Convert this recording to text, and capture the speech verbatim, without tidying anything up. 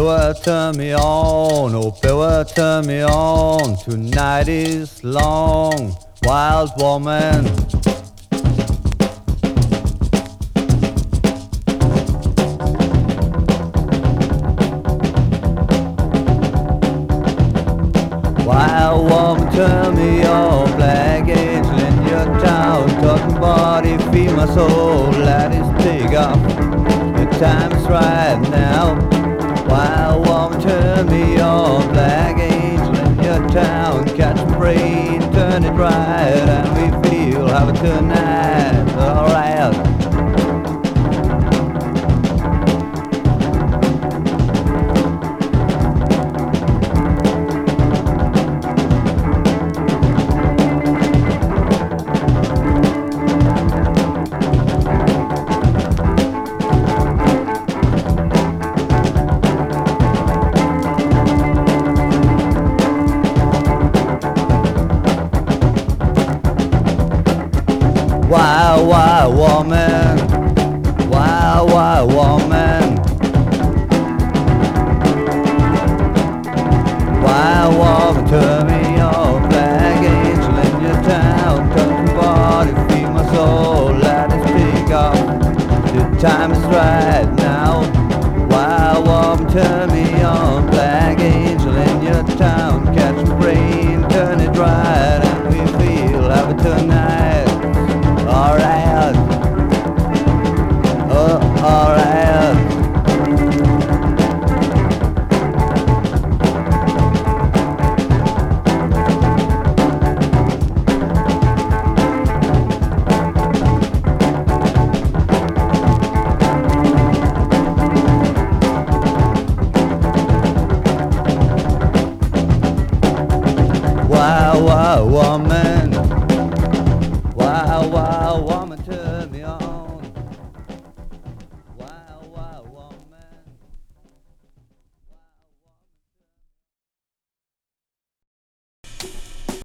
Bill, turn me on, oh Bill, turn me on. Tonight is long, wild woman. Wild woman, turn me on. Black angel in your town, talking body, feed my soul. Let it take off. The time is right now. Wild woman, turn me on. Black angel in your town, catch my brain, turn it right, and we feel how it tonight. Alright. Wild, wild woman, wild, wild woman, wild woman, turn me on. Black angel in your town, touch my body, feed my soul, let it speak off. The time is right now. Wild woman, turn me on. Black angel in your town, catch my brain, turn it right, and we feel have it tonight. Alright, oh, alright. Wild, wild woman, wild, wild.